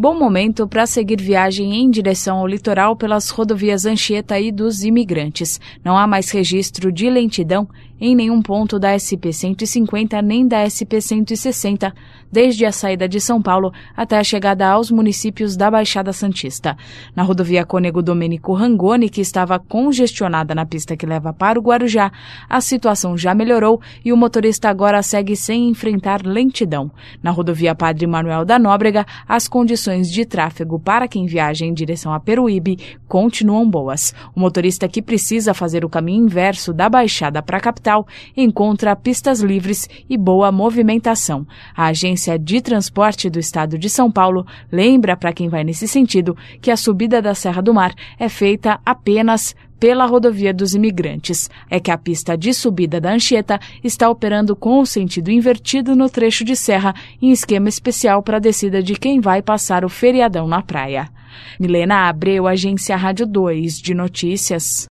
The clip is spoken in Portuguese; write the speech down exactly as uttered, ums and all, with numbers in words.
Bom momento para seguir viagem em direção ao litoral pelas rodovias Anchieta e dos Imigrantes. Não há mais registro de lentidão em nenhum ponto da S P cento e cinquenta nem da S P cento e sessenta, desde a saída de São Paulo até a chegada aos municípios da Baixada Santista. Na rodovia Cônego Domênico Rangoni, que estava congestionada na pista que leva para o Guarujá, a situação já melhorou e o motorista agora segue sem enfrentar lentidão. Na rodovia Padre Manuel da Nóbrega, as condições de tráfego para quem viaja em direção a Peruíbe continuam boas. O motorista que precisa fazer o caminho inverso da Baixada para a capital encontra pistas livres e boa movimentação. A Agência de Transporte do Estado de São Paulo lembra para quem vai nesse sentido que a subida da Serra do Mar é feita apenas pela rodovia dos Imigrantes. É que a pista de subida da Anchieta está operando com o sentido invertido no trecho de serra, em esquema especial para a descida de quem vai passar o feriadão na praia. Milena Abreu, Agência Rádio dois de Notícias.